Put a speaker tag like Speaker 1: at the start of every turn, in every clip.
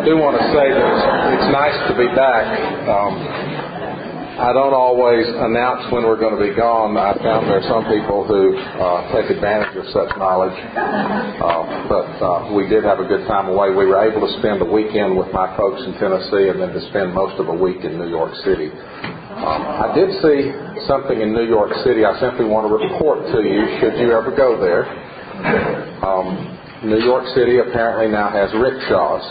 Speaker 1: I do want to say that it's nice to be back. I don't always announce when we're going to be gone. I found there are some people who take advantage of such knowledge. But we did have a good time away. We were able to spend a weekend with my folks in Tennessee and then to spend most of a week in New York City. I did see something in New York City I simply want to report to you should you ever go there. New York City apparently now has rickshaws.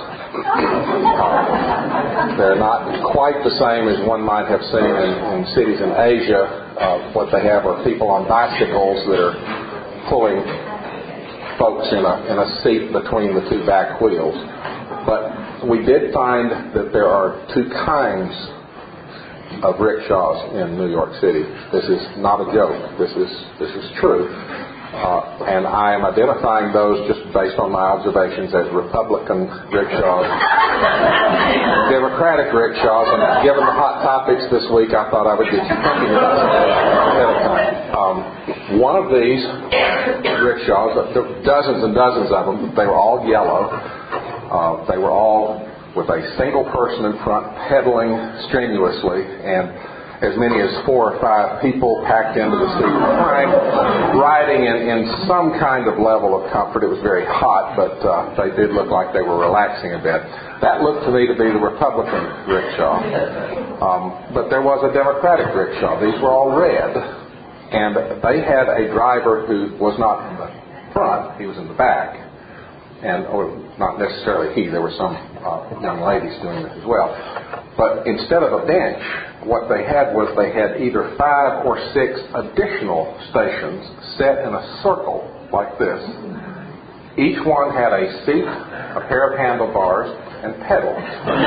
Speaker 1: They're not quite the same as one might have seen in cities in Asia. What they have are people on bicycles that are pulling folks in a seat between the two back wheels. But we did find that there are two kinds of rickshaws in New York City. This is not a joke. This is true. And I am identifying those just based on my observations as Republican rickshaws, Democratic rickshaws, and given the hot topics this week, I thought I would get you thinking about it ahead of time. One of these rickshaws, there were dozens and dozens of them, they were all yellow. They were all with a single person in front pedaling strenuously, and as many as 4 or 5 people packed into the seat behind, riding in some kind of level of comfort. It was very hot, but they did look like they were relaxing a bit. That looked to me to be the Republican rickshaw. But there was a Democratic rickshaw. These were all red, and they had a driver who was not in the front, he was in the back. Or not necessarily he, there were some young ladies doing this as well. But instead of a bench, what they had was they had either 5 or 6 additional stations set in a circle like this. Each one had a seat, a pair of handlebars, and pedals.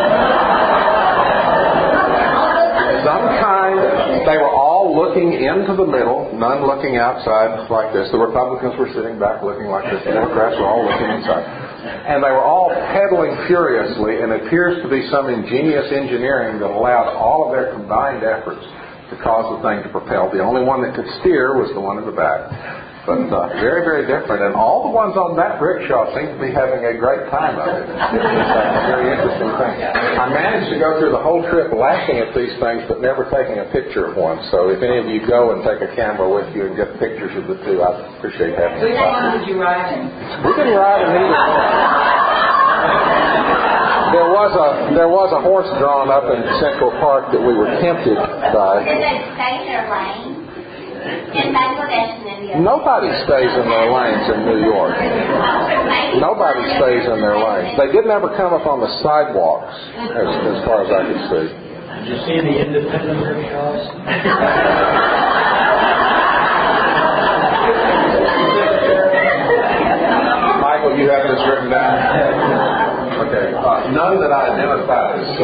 Speaker 1: Some kind, they were all looking into the middle, none looking outside like this. The Republicans were sitting back looking like this. The Democrats were all looking inside. And they were all pedaling furiously, and it appears to be some ingenious engineering that allowed all of their combined efforts to cause the thing to propel. The only one that could steer was the one in the back. But very, very different. And all the ones on that rickshaw seem to be having a great time of it. It's a very interesting thing. I managed to go through the whole trip laughing at these things, but never taking a picture of one. So if any of you go and take a camera with you and get pictures of the two, I'd appreciate having you.
Speaker 2: Which one did you ride in?
Speaker 1: We didn't ride in either one. There was a horse drawn up in Central Park that we were tempted by.
Speaker 3: Did they stay in their lane? In Bangladesh and India.
Speaker 1: Nobody stays in their lanes in New York. Nobody stays in their lanes. They didn't ever come up on the sidewalks, as far as I could see.
Speaker 4: Did you see any independent rickshaws?
Speaker 1: Michael, you have this written down? Okay. None that I identified as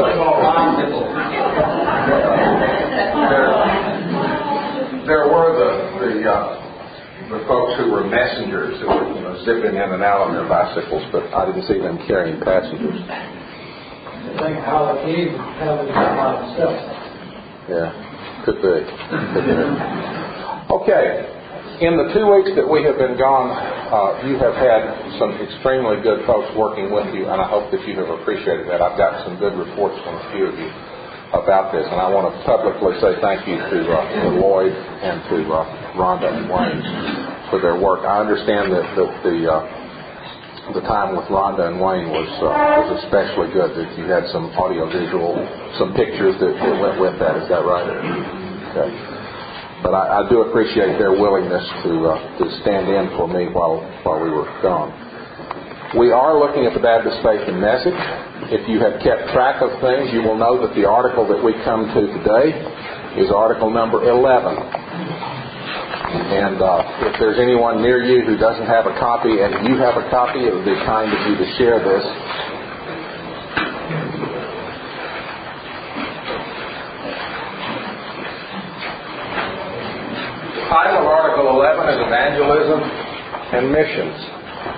Speaker 1: There were the folks who were messengers who were zipping in and out on their bicycles, but I didn't see them carrying passengers.
Speaker 4: I think Howard Eve probably by himself.
Speaker 1: Yeah, could be. Okay, in the 2 weeks that we have been gone, you have had some extremely good folks working with you, and I hope that you have appreciated that. I've got some good reports from a few of you about this, and I want to publicly say thank you to Lloyd and to Rhonda and Wayne for their work. I understand that the time with Rhonda and Wayne was especially good, that you had some audio-visual, some pictures that went with that. Is that right? Okay. But I do appreciate their willingness to stand in for me while we were gone. We are looking at the Baptist Faith and Message. If you have kept track of things, you will know that the article that we come to today is article number 11. And if there's anyone near you who doesn't have a copy and you have a copy, it would be kind of you to share this. The title of article 11 is Evangelism and Missions.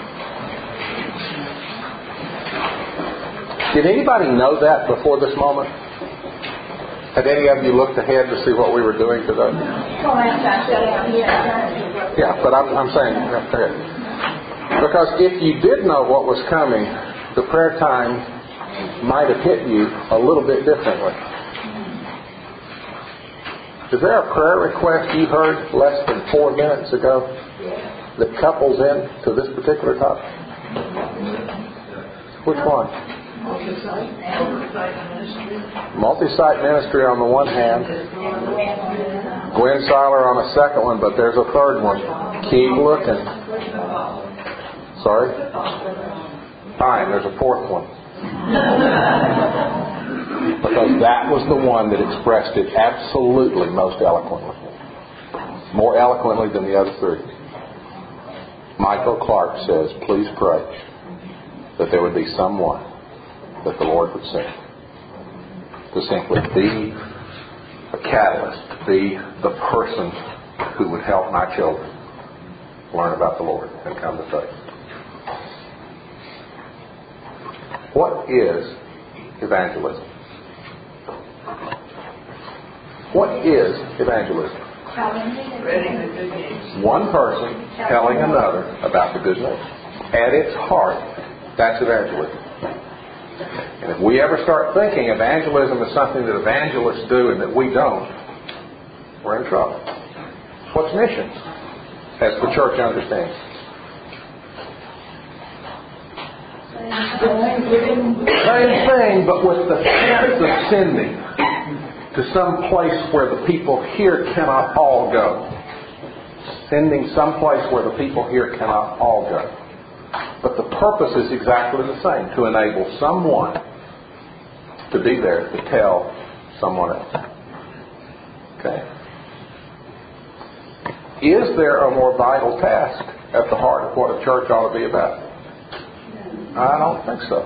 Speaker 1: Did anybody know that before this moment? Had any of you looked ahead to see what we were doing today? Yeah, but I'm saying, because if you did know what was coming, the prayer time might have hit you a little bit differently. Is there a prayer request you heard less than 4 minutes ago that couples in to this particular topic? Which one? Multi-site ministry on the one hand. Gwen Seiler on a second one, but there's a third one. Keep looking. Sorry? Fine, there's a fourth one. Because that was the one that expressed it absolutely most eloquently. More eloquently than the other three. Michael Clark says, please pray that there would be someone that the Lord would send to simply be a catalyst, be the person who would help my children learn about the Lord and come to faith. What is evangelism? What is evangelism? One person telling another about the good news. At its heart, that's evangelism. And if we ever start thinking evangelism is something that evangelists do and that we don't, we're in trouble. What's missions, as the church understands? Same thing, but with the sense of sending to some place where the people here cannot all go. Sending someplace where the people here cannot all go. But the purpose is exactly the same, to enable someone to be there to tell someone else. Okay? Is there a more vital task at the heart of what a church ought to be about? I don't think so.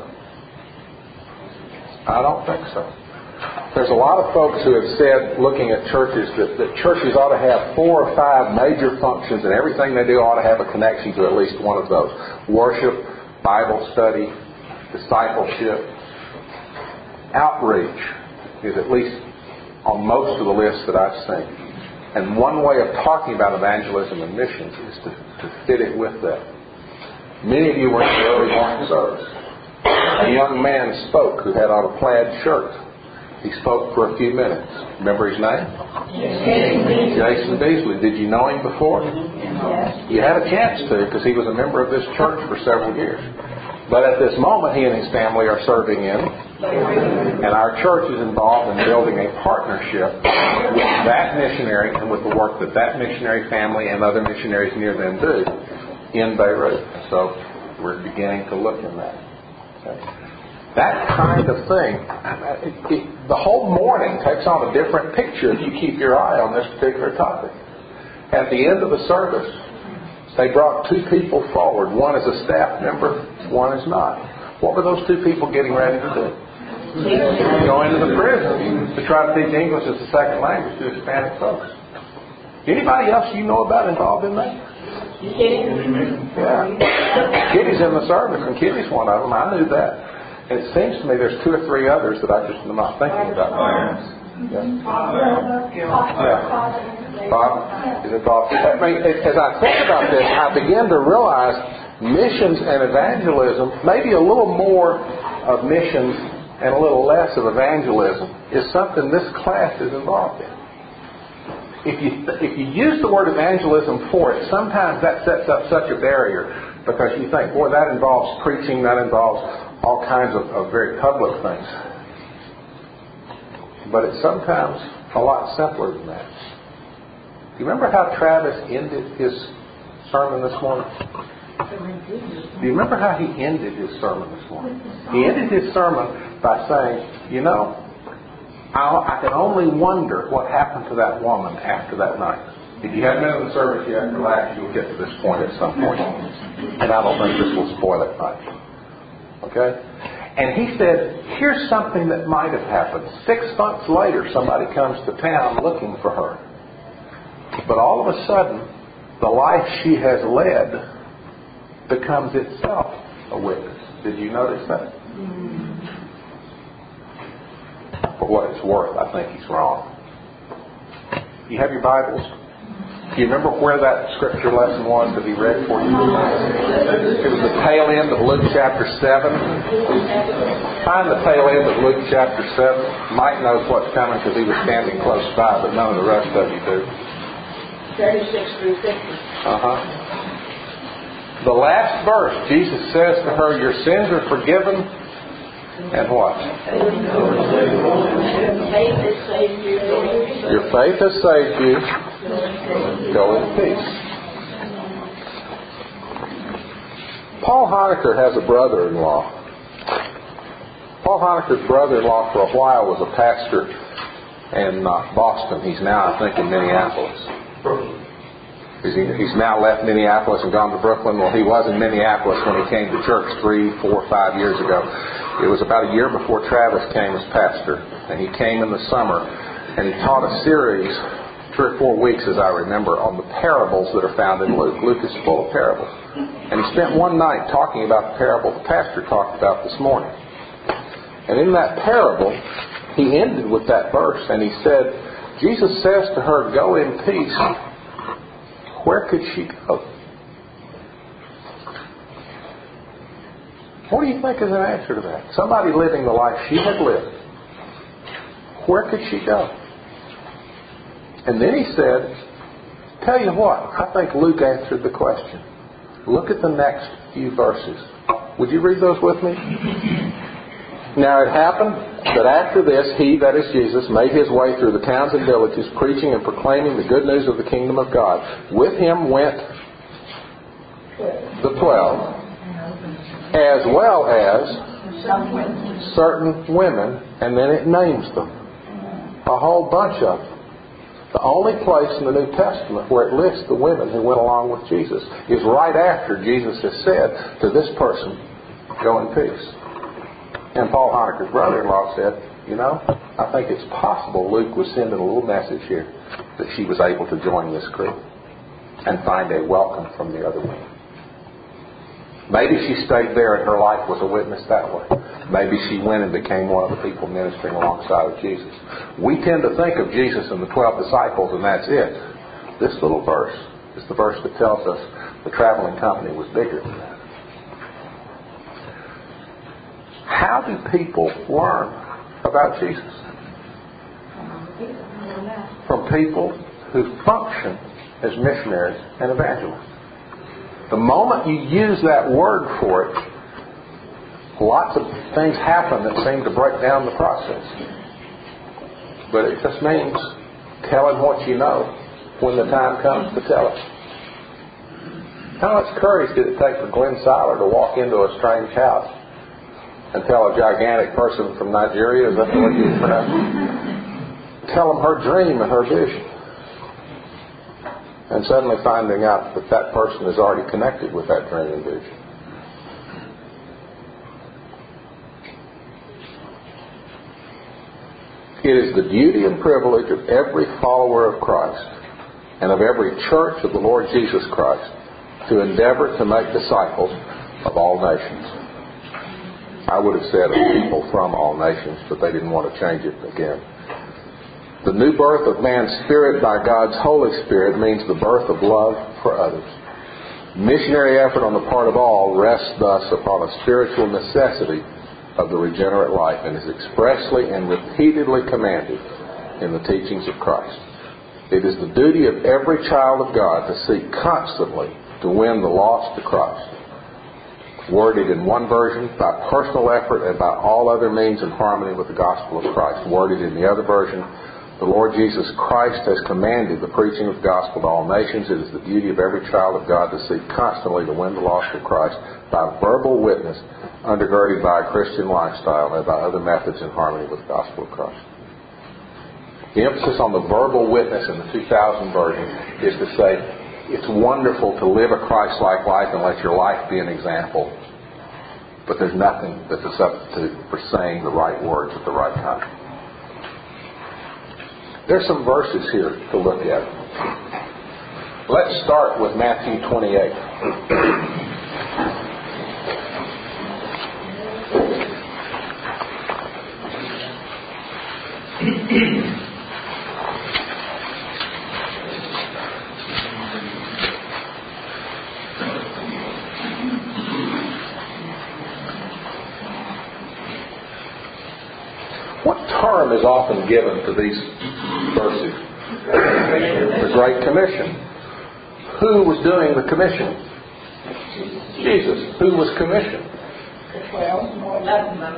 Speaker 1: I don't think so. There's a lot of folks who have said, looking at churches, that churches ought to have 4 or 5 major functions, and everything they do ought to have a connection to at least one of those. Worship, Bible study, discipleship. Outreach is at least on most of the lists that I've seen. And one way of talking about evangelism and missions is to fit it with that. Many of you were in the early morning service. A young man spoke who had on a plaid shirt. He spoke for a few minutes. Remember his name? Jason Beasley. Did you know him before? Yes. You had a chance to, because he was a member of this church for several years. But at this moment, he and his family are serving in, and our church is involved in building a partnership with that missionary and with the work that that missionary family and other missionaries near them do in Beirut. So we're beginning to look in that. Okay. That kind of thing, the whole morning takes on a different picture if you keep your eye on this particular topic. At the end of the service, they brought 2 people forward. One is a staff member, one is not. What were those 2 people getting ready to do? Go into the prison to try to teach English as a second language to Hispanic folks. Anybody else you know about involved in that? Yeah. Kitty's in the service, and Kitty's one of them. I knew that. And it seems to me there's 2 or 3 others that I just am not thinking about. Yeah. Bob? Is it Bob? I mean, as I think about this, I begin to realize missions and evangelism, maybe a little more of missions and a little less of evangelism, is something this class is involved in. If you use the word evangelism for it, sometimes that sets up such a barrier because you think, boy, that involves preaching, that involves all kinds of very public things. But it's sometimes a lot simpler than that. Do you remember how Travis ended his sermon this morning? Do you remember how he ended his sermon this morning? He ended his sermon by saying, you know, I can only wonder what happened to that woman after that night. If you haven't been in the service yet, relax, you'll get to this point at some point. And I don't think this will spoil it much. Okay? And he said, here's something that might have happened. 6 months later, somebody comes to town looking for her. But all of a sudden, the life she has led becomes itself a witness. Did you notice that? For what it's worth, I think he's wrong. You have your Bibles? Do you remember where that scripture lesson was that he read for you? It was the tail end of Luke chapter 7. Find the tail end of Luke chapter 7. Mike knows what's coming because he was standing close by, but none of the rest of you do.
Speaker 2: 36 through 50.
Speaker 1: The last verse, Jesus says to her, your sins are forgiven. And what? Your faith has saved you. Go in peace. Paul Honecker has a brother-in-law. Paul Honecker's brother-in-law for a while was a pastor in Boston. He's now, I think, in Minneapolis. He's now left Minneapolis and gone to Brooklyn. Well, he was in Minneapolis when he came to church 3, 4, 5 years ago. It was about a year before Travis came as pastor. And he came in the summer and he taught a series, 3 or 4 weeks as I remember, on the parables that are found in Luke. Luke is full of parables. And he spent one night talking about the parable the pastor talked about this morning. And in that parable, he ended with that verse and he said, Jesus says to her, go in peace. Where could she go? What do you think is an answer to that? Somebody living the life she had lived. Where could she go? And then he said, tell you what, I think Luke answered the question. Look at the next few verses. Would you read those with me? Now it happened that after this, he, that is Jesus, made his way through the towns and villages, preaching and proclaiming the good news of the kingdom of God. With him went the 12, as well as certain women, and then it names them. A whole bunch of them. The only place in the New Testament where it lists the women who went along with Jesus is right after Jesus has said to this person, go in peace. And Paul Honecker's brother-in-law said, you know, I think it's possible Luke was sending a little message here that she was able to join this group and find a welcome from the other women. Maybe she stayed there and her life was a witness that way. Maybe she went and became one of the people ministering alongside of Jesus. We tend to think of Jesus and the 12 disciples and that's it. This little verse is the verse that tells us the traveling company was bigger than that. How do people learn about Jesus? From people who function as missionaries and evangelists. The moment you use that word for it, lots of things happen that seem to break down the process. But it just means telling what you know when the time comes to tell it. How much courage did it take for Glenn Seiler to walk into a strange house and tell a gigantic person from Nigeria, is that the way you pronounce it? Tell them her dream and her vision. And suddenly finding out that that person is already connected with that dream and vision. It is the duty and privilege of every follower of Christ and of every church of the Lord Jesus Christ to endeavor to make disciples of all nations. I would have said of people from all nations, but they didn't want to change it again. The new birth of man's spirit by God's Holy Spirit means the birth of love for others. Missionary effort on the part of all rests thus upon a spiritual necessity of the regenerate life and is expressly and repeatedly commanded in the teachings of Christ. It is the duty of every child of God to seek constantly to win the lost to Christ. Worded in one version, by personal effort and by all other means in harmony with the gospel of Christ. Worded in the other version, the Lord Jesus Christ has commanded the preaching of the gospel to all nations. It is the duty of every child of God to seek constantly to win the lost to Christ by verbal witness, undergirded by a Christian lifestyle and by other methods in harmony with the gospel of Christ. The emphasis on the verbal witness in the 2000 version is to say, it's wonderful to live a Christ-like life and let your life be an example, but there's nothing that's a substitute for saying the right words at the right time. There's some verses here to look at. Let's start with Matthew 28. What term is often given to these verses? The Great Commission. Who was doing the commission? Jesus. Who was commissioned?
Speaker 2: 12, or 11 of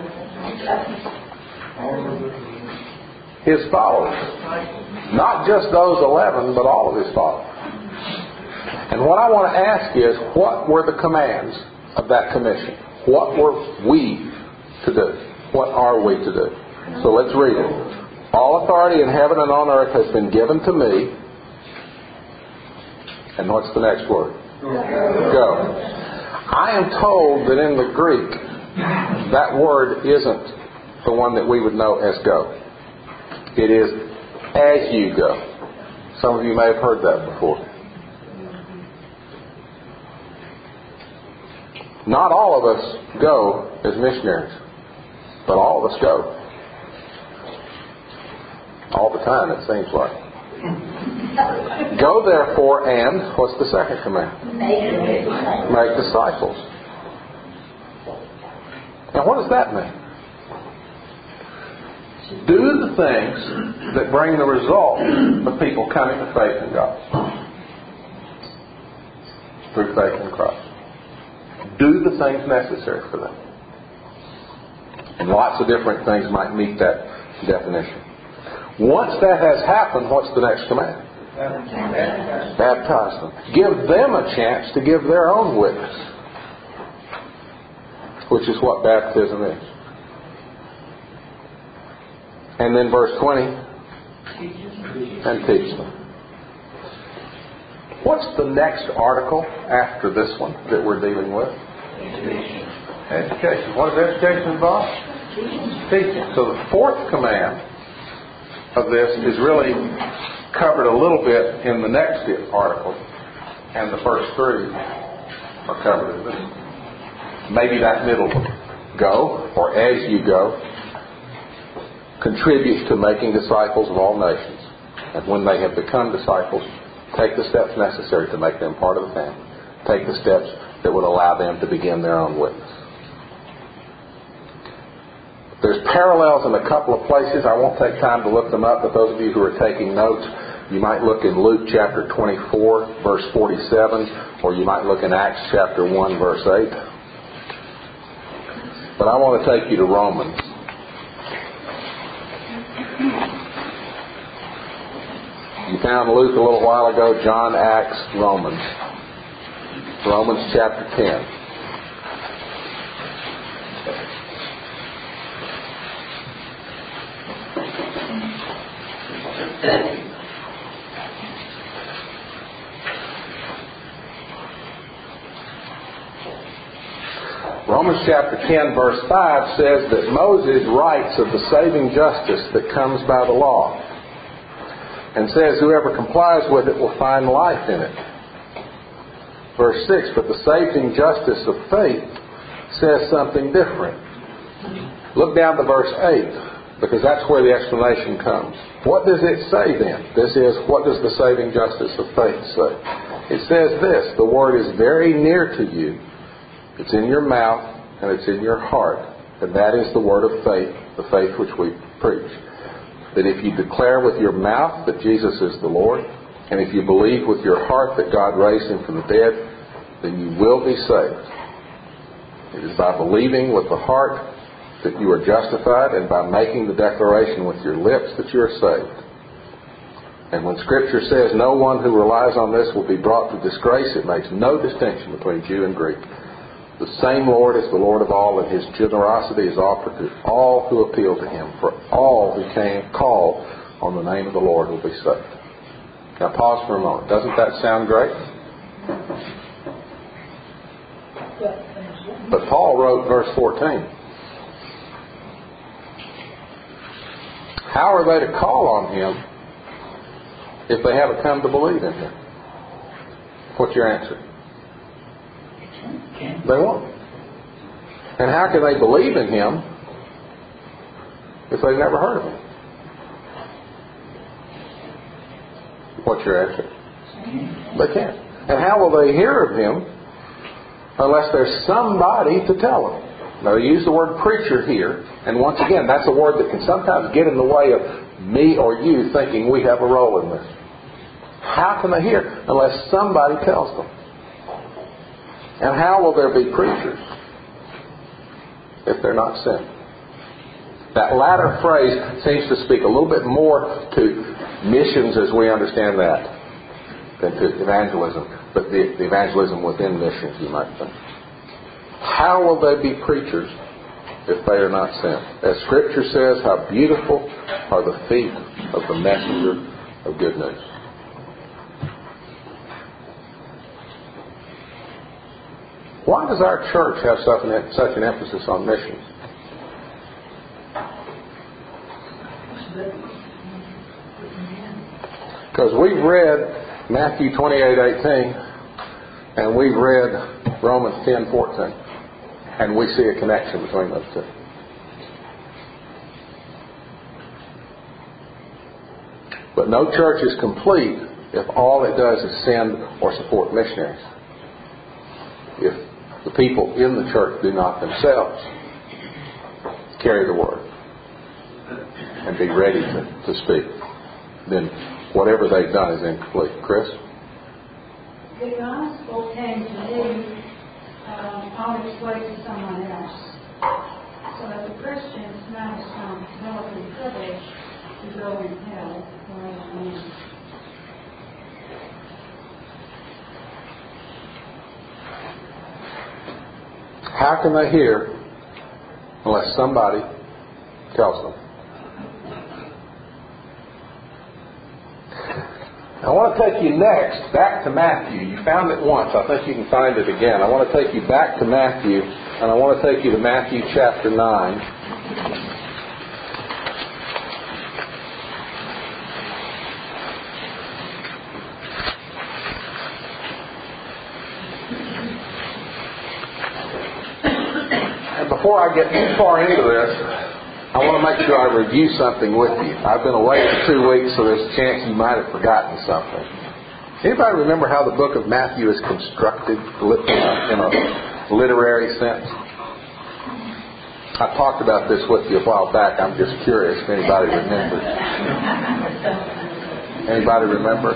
Speaker 2: them.
Speaker 1: His followers. Not just those 11, but all of His followers. And what I want to ask is, what were the commands of that commission? What were we to do? What are we to do? So let's read it. All authority in heaven and on earth has been given to me. And what's the next word? Go. I am told that in the Greek, that word isn't the one that we would know as go. It is as you go. Some of you may have heard that before. Not all of us go as missionaries, but all of us go. All the time, it seems like. Go therefore and, what's the second command? Make disciples. Now what does that mean? Do the things that bring the result of people coming to faith in God. Through faith in Christ. Do the things necessary for them. And lots of different things might meet that definition. Once that has happened, what's the next command? Baptize them. Give them a chance to give their own witness. Which is what baptism is. And then verse 20. And teach them. What's the next article after this one that we're dealing with? Education. What does education involve? Teaching. So the fourth command of this is really covered a little bit in the next article, and the first three are covered in this. Maybe that middle one, go, or as you go, contributes to making disciples of all nations. And when they have become disciples, take the steps necessary to make them part of the family. Take the steps that would allow them to begin their own witness. There's parallels in a couple of places. I won't take time to look them up, but those of you who are taking notes, you might look in Luke chapter 24, verse 47, or you might look in Acts chapter 1, verse 8. But I want to take you to Romans. You found Luke a little while ago, John, Acts, Romans. Romans chapter 10. Romans chapter 10 verse 5 says that Moses writes of the saving justice that comes by the law, and says whoever complies with it will find life in it. Verse 6, but the saving justice of faith says something different. Look down to verse 8, because that's where the explanation comes. What does it say then? This is, what does the saving justice of faith say? It says this, the word is very near to you. It's in your mouth and it's in your heart. And that is the word of faith, the faith which we preach. That if you declare with your mouth that Jesus is the Lord, and if you believe with your heart that God raised Him from the dead, then you will be saved. It is by believing with the heart that you are justified, and by making the declaration with your lips that you are saved. And when Scripture says no one who relies on this will be brought to disgrace, it makes no distinction between Jew and Greek. The same Lord is the Lord of all, and His generosity is offered to all who appeal to Him. For all who can call on the name of the Lord will be saved. Now pause for a moment. Doesn't that sound great? But Paul wrote verse 14. How are they to call on Him if they haven't come to believe in Him? What's your answer? They won't. And how can they believe in Him if they've never heard of Him? What's your answer? They can't. And how will they hear of Him unless there's somebody to tell them? Now, they use the word preacher here, and once again, that's a word that can sometimes get in the way of me or you thinking we have a role in this. How can they hear unless somebody tells them? And how will there be preachers if they're not sent? That latter phrase seems to speak a little bit more to missions as we understand that than to evangelism, but the evangelism within missions, you might think. How will they be preachers if they are not sent? As Scripture says, how beautiful are the feet of the messenger of good news. Why does our church have such an emphasis on missions? Because we've read Matthew 28:18 and we've read Romans 10:14. And we see a connection between those two. But no church is complete if all it does is send or support missionaries. If the people in the church do not themselves carry the word and be ready to speak, then whatever they've done is incomplete. Chris?
Speaker 2: The gospel came to me on its way to someone else. So as a Christian, it's not a responsibility and privilege to go and tell other men.
Speaker 1: How can they hear unless somebody tells them? I want to take you next back to Matthew. You found it once. I think you can find it again. I want to take you back to Matthew, and I want to take you to Matthew chapter 9. And before I get too far into this, I want to make sure I review something with you. I've been away for 2 weeks, so there's a chance you might have forgotten something. Anybody remember how the book of Matthew is constructed in a literary sense? I talked about this with you a while back. I'm just curious if anybody remembers. Anybody remember?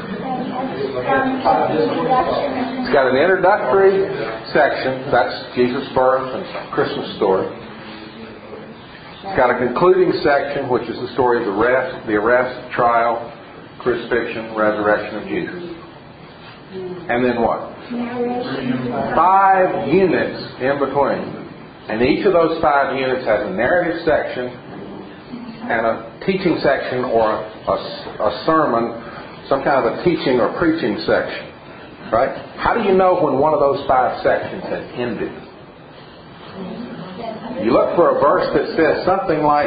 Speaker 1: It's got an introductory section. That's Jesus' birth and Christmas story. It's got a concluding section, which is the story of the arrest, trial, crucifixion, resurrection of Jesus. And then what? 5 units in between. And each of those 5 units has a narrative section and a teaching section or a sermon, some kind of a teaching or preaching section. Right? How do you know when one of those 5 sections has ended? You look for a verse that says something like,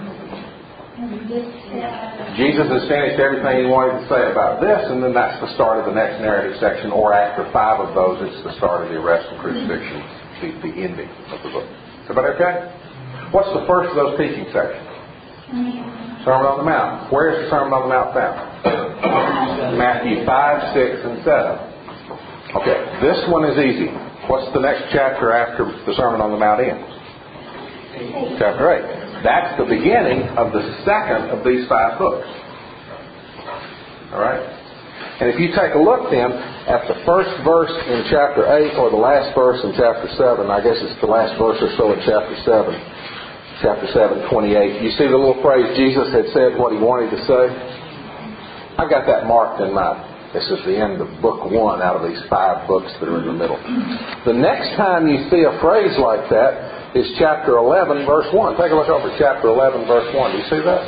Speaker 1: Jesus has finished everything he wanted to say about this, and then that's the start of the next narrative section, or after 5 of those, it's the start of the arrest and crucifixion, the ending of the book. Is everybody okay? What's the first of those teaching sections? Sermon on the Mount. Where is the Sermon on the Mount found? Matthew 5, 6, and 7. Okay, this one is easy. What's the next chapter after the Sermon on the Mount ends? Chapter 8. That's the beginning of the second of these 5 books. Alright? And if you take a look then at the first verse in chapter 8 or the last verse in chapter 7, I guess it's the last verse or so in chapter 7, chapter 7, 28, you see the little phrase, Jesus had said what he wanted to say? I've got that marked in my, this is the end of book 1 out of these 5 books that are in the middle. The next time you see a phrase like that is chapter 11, verse 1. Take a look over chapter 11, verse 1. Do you see that?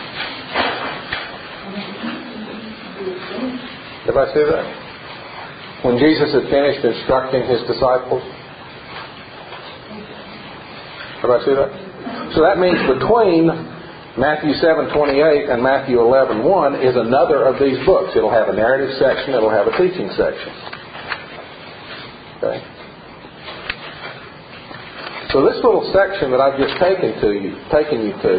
Speaker 1: Everybody see that? When Jesus had finished instructing his disciples. Everybody see that? So that means between Matthew 7:28 and Matthew 11:1 is another of these books. It'll have a narrative section. It'll have a teaching section. Okay? So this little section that I've just taken you to,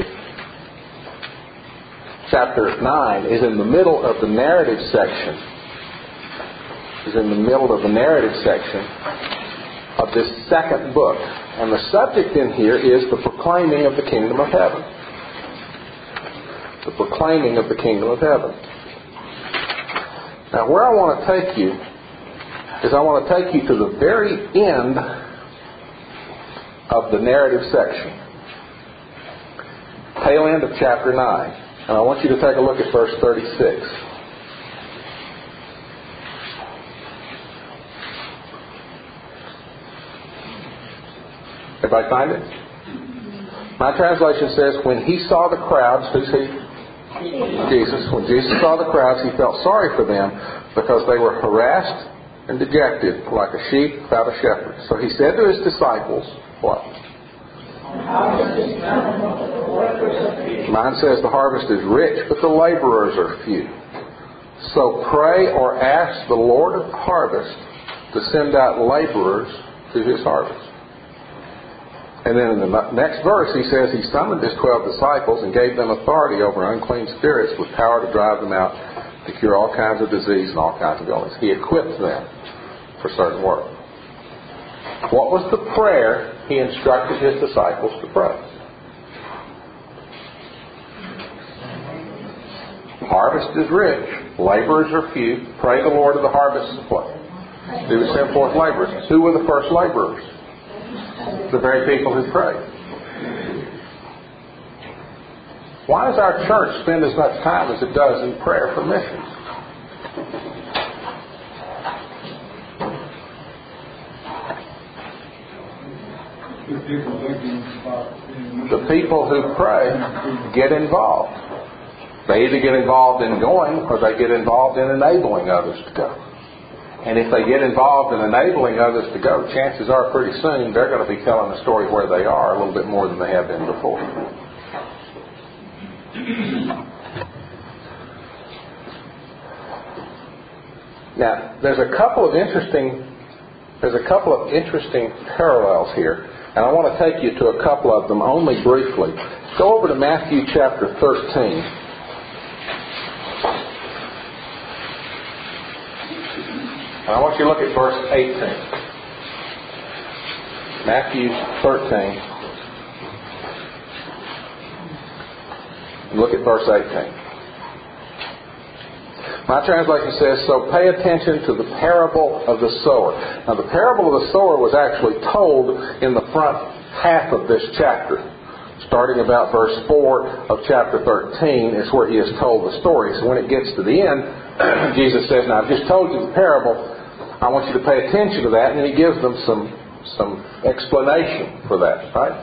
Speaker 1: chapter 9, is in the middle of the narrative section. Is in the middle of the narrative section of this second book And the subject in here is the proclaiming of the kingdom of heaven. The proclaiming of the kingdom of heaven. Now, where I want to take you is I want to take you to the very end of the narrative section. Tail end of chapter 9. And I want you to take a look at verse 36. Everybody find it? My translation says, when he saw the crowds, who's he? Jesus. When Jesus saw the crowds, he felt sorry for them because they were harassed and dejected like a sheep without a shepherd. So he said to his disciples, what? Mine says the harvest is rich, but the laborers are few. So pray or ask the Lord of the harvest to send out laborers to his harvest. And then in the next verse he says he summoned his 12 disciples and gave them authority over unclean spirits with power to drive them out, to cure all kinds of disease and all kinds of illness. He equipped them for certain work. What was the prayer he instructed his disciples to pray? The harvest is rich, laborers are few. Pray the Lord of the harvest what? He would send forth laborers. Who were the first laborers? The very people who prayed. Why does our church spend as much time as it does in prayer for missions? The people who pray get involved. They either get involved in going or they get involved in enabling others to go. And if they get involved in enabling others to go, chances are pretty soon they're going to be telling the story where they are a little bit more than they have been before. Now, there's a couple of interesting parallels here, and I want to take you to a couple of them only briefly. Go over to Matthew chapter 13. I want you to look at verse 18. Matthew 13. And look at verse 18. My translation says, so pay attention to the parable of the sower. Now the parable of the sower was actually told in the front half of this chapter. Starting about verse 4 of chapter 13 is where he has told the story. So when it gets to the end, Jesus says, now I've just told you the parable. I want you to pay attention to that. And then he gives them some explanation for that, right?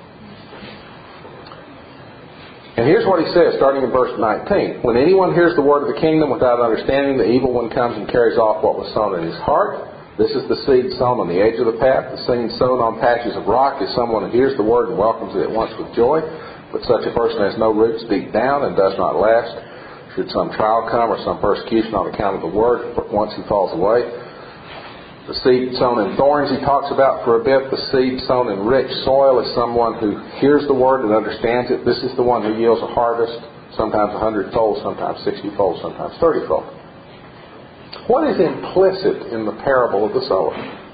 Speaker 1: And here's what he says, starting in verse 19. When anyone hears the word of the kingdom without understanding, the evil one comes and carries off what was sown in his heart. This is the seed sown on the edge of the path. The seed sown on patches of rock is someone who hears the word and welcomes it at once with joy. But such a person has no roots deep down and does not last. Should some trial come or some persecution on account of the word, once he falls away. The seed sown in thorns he talks about for a bit. The seed sown in rich soil is someone who hears the word and understands it. This is the one who yields a harvest, sometimes 100-fold, sometimes 60-fold, sometimes 30-fold. What is implicit in the parable of the sower?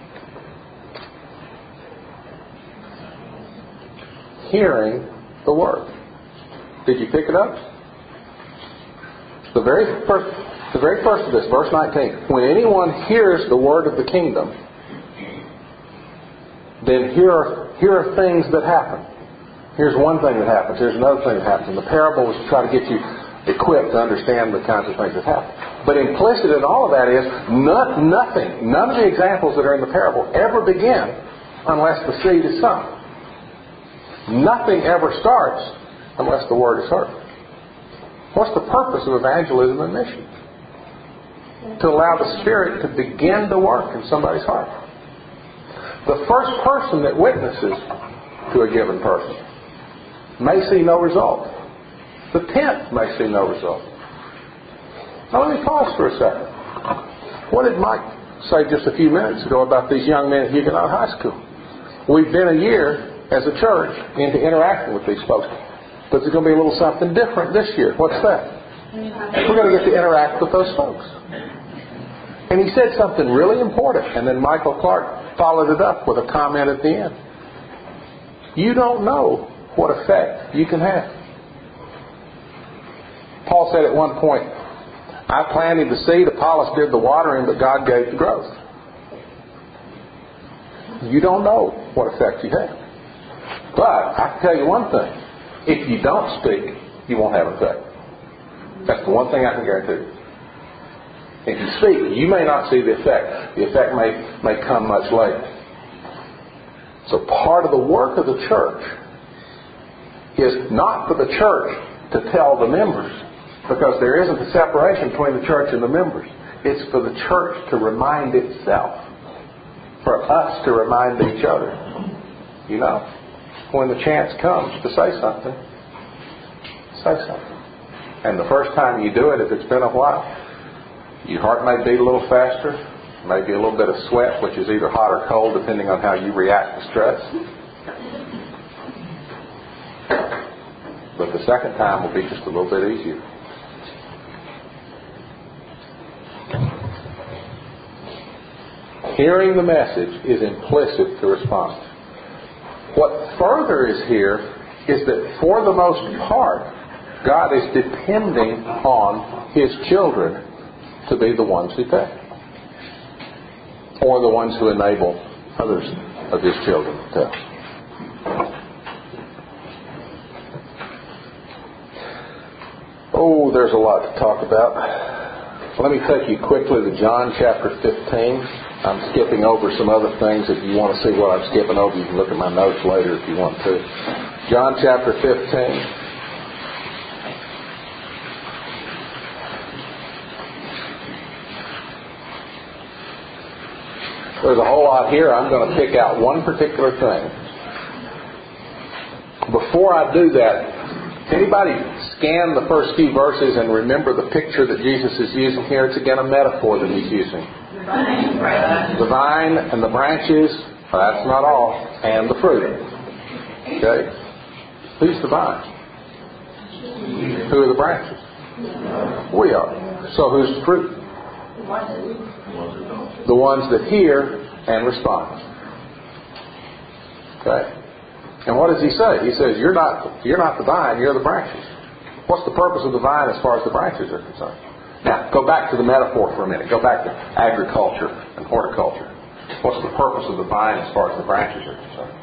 Speaker 1: Hearing the word. Did you pick it up? The very first of this, verse 19. When anyone hears the word of the kingdom, then here are things that happen. Here's one thing that happens. Here's another thing that happens. And the parable was to try to get you equipped to understand the kinds of things that happen. But implicit in all of that is none of the examples that are in the parable ever begin unless the seed is sown. Nothing ever starts unless the word is heard. What's the purpose of evangelism and mission? To allow the Spirit to begin to work in somebody's heart. The first person that witnesses to a given person may see no result. The 10th may see no result. Now let me pause for a second. What did Mike say just a few minutes ago about these young men at Huguenot High School? We've been a year as a church into interacting with these folks. But there's going to be a little something different this year. What's that? We're going to get to interact with those folks. And he said something really important. And then Michael Clark followed it up with a comment at the end. You don't know what effect you can have. Paul said at one point, I planted the seed, Apollos did the watering, but God gave the growth. You don't know what effect you have. But I can tell you one thing. If you don't speak, you won't have effect. That's the one thing I can guarantee. If you speak, you may not see the effect. The effect may come much later. So part of the work of the church is not for the church to tell the members, because there isn't a separation between the church and the members. It's for the church to remind itself, for us to remind each other. You know, when the chance comes to say something, say something. And the first time you do it, if it's been a while, your heart may beat a little faster, maybe a little bit of sweat, which is either hot or cold depending on how you react to stress. But the second time will be just a little bit easier. Hearing the message is implicit to response. What further is here is that for the most part, God is depending on His children to be the ones who pay, or the ones who enable others of His children to tell. Oh, there's a lot to talk about. Let me take you quickly to John chapter 15. I'm skipping over some other things. If you want to see what I'm skipping over, you can look at my notes later if you want to. John chapter 15. There's a whole lot here. I'm going to pick out one particular thing. Before I do that, anybody scan the first few verses and remember the picture that Jesus is using here? It's again a metaphor that He's using. The vine and the branches, that's not all, and the fruit. Okay? Who's the vine? Who are the branches? We are. So who's the fruit? The ones that hear and respond. Okay? And what does He say? He says, you're not the vine, you're the branches. What's the purpose of the vine as far as the branches are concerned? Now, go back to the metaphor for a minute. Go back to agriculture and horticulture. What's the purpose of the vine as far as the branches are concerned?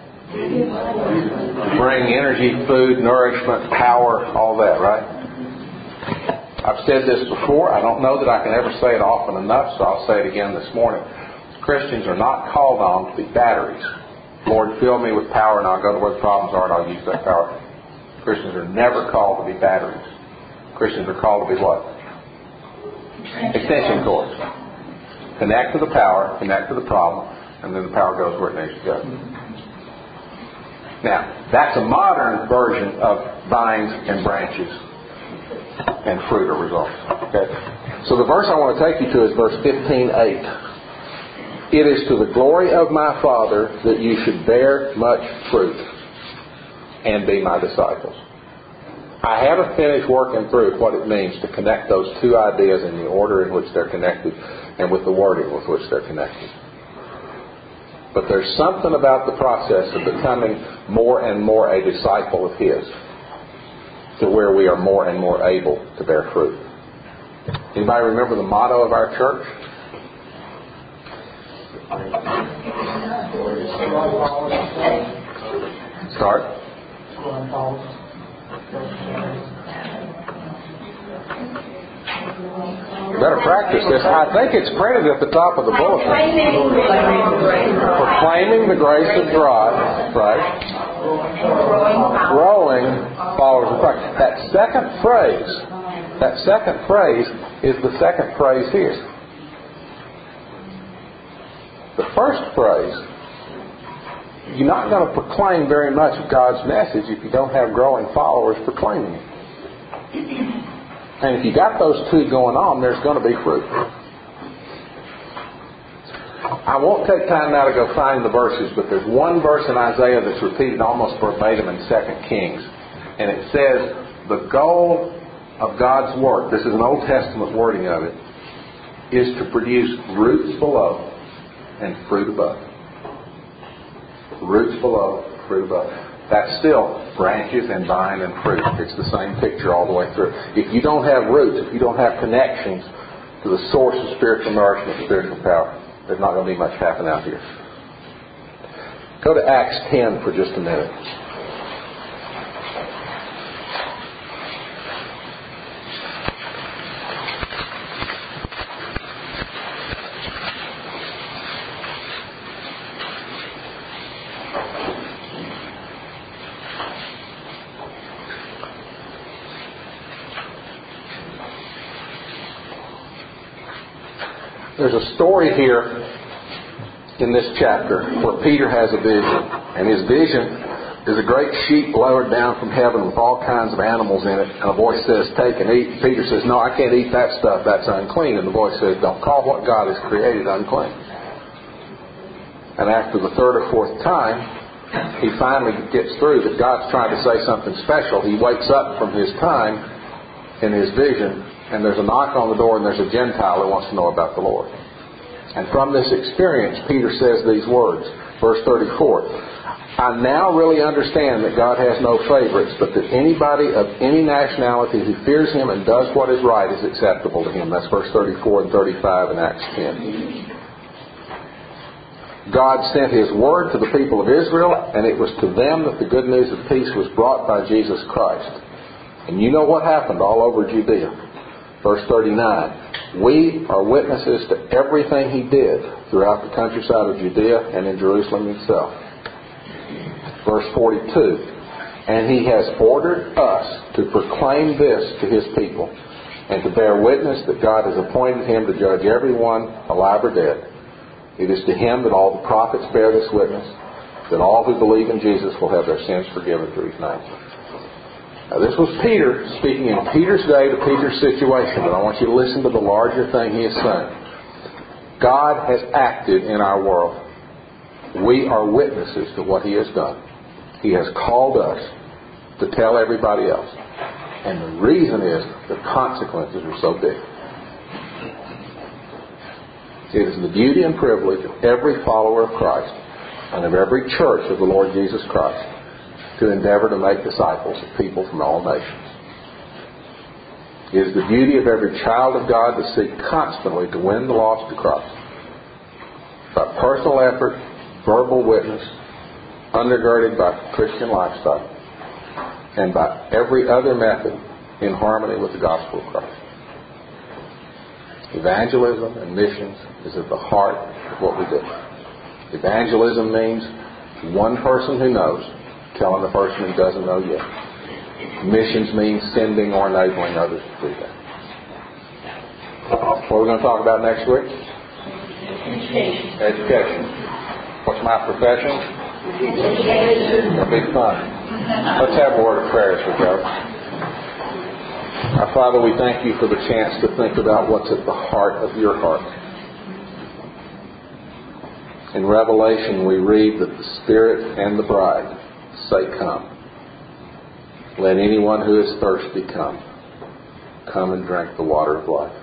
Speaker 1: Bring energy, food, nourishment, power, all that, right? I've said this before. I don't know that I can ever say it often enough, so I'll say it again this morning. Christians are not called on to be batteries. Lord, fill me with power and I'll go to where the problems are and I'll use that power. Christians are never called to be batteries. Christians are called to be what? Extension cords. Connect to the power, connect to the problem, and then the power goes where it needs to go. Now, that's a modern version of vines and branches and fruit or results. Okay? So the verse I want to take you to is verse 15:8. It is to the glory of my Father that you should bear much fruit and be my disciples. I haven't finished working through what it means to connect those two ideas in the order in which they're connected and with the wording with which they're connected. But there's something about the process of becoming more and more a disciple of His, to where we are more and more able to bear fruit. Anybody remember the motto of our church? Start. You better practice this. I think it's printed at the top of the bulletin. Proclaiming the grace of God, right? Growing followers of Christ. That second phrase is the second phrase here. The first phrase, you're not going to proclaim very much of God's message if you don't have growing followers proclaiming it. And if you got those two going on, there's going to be fruit. I won't take time now to go find the verses, but there's one verse in Isaiah that's repeated almost verbatim in 2 Kings. And it says, the goal of God's work, this is an Old Testament wording of it, is to produce roots below and fruit above. Roots below, fruit above. That's still branches and vine and fruit. It's the same picture all the way through. If you don't have roots, if you don't have connections to the source of spiritual nourishment, spiritual power, there's not going to be much happening out here. Go to Acts 10 for just a minute. There's a story here in this chapter where Peter has a vision. And his vision is a great sheet lowered down from heaven with all kinds of animals in it. And a voice says, take and eat. Peter says, no, I can't eat that stuff. That's unclean. And the voice says, don't call what God has created unclean. And after the third or fourth time, he finally gets through that God's trying to say something special. He wakes up from his time in his vision, and there's a knock on the door, and there's a Gentile who wants to know about the Lord. And from this experience, Peter says these words, verse 34, I now really understand that God has no favorites, but that anybody of any nationality who fears Him and does what is right is acceptable to Him. That's verse 34 and 35 in Acts 10. God sent His word to the people of Israel, and it was to them that the good news of peace was brought by Jesus Christ. And you know what happened all over Judea. Verse 39, we are witnesses to everything He did throughout the countryside of Judea and in Jerusalem itself. Verse 42, and He has ordered us to proclaim this to His people and to bear witness that God has appointed Him to judge everyone alive or dead. It is to Him that all the prophets bear this witness, that all who believe in Jesus will have their sins forgiven through His name. Now, this was Peter speaking in Peter's day to Peter's situation, but I want you to listen to the larger thing he is saying. God has acted in our world. We are witnesses to what He has done. He has called us to tell everybody else. And the reason is the consequences are so big. It is the beauty and privilege of every follower of Christ and of every church of the Lord Jesus Christ to endeavor to make disciples of people from all nations. It is the duty of every child of God to seek constantly to win the lost to Christ by personal effort, verbal witness, undergirded by Christian lifestyle, and by every other method in harmony with the gospel of Christ. Evangelism and missions is at the heart of what we do. Evangelism means one person who knows telling the person who doesn't know yet. Missions means sending or enabling others to do that. What are we going to talk about next week? Education. What's my profession? It'll be fun. Let's have a word of prayer as we go. Our Father, we thank You for the chance to think about what's at the heart of Your heart. In Revelation, we read that the Spirit and the bride say, come. Let anyone who is thirsty come. Come and drink the water of life.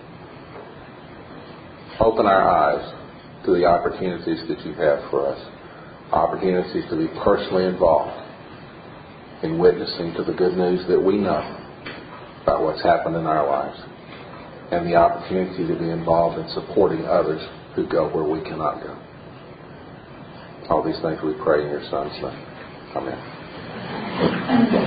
Speaker 1: Open our eyes to the opportunities that You have for us. Opportunities to be personally involved in witnessing to the good news that we know about what's happened in our lives. And the opportunity to be involved in supporting others who go where we cannot go. All these things we pray in Your Son's name. Amen.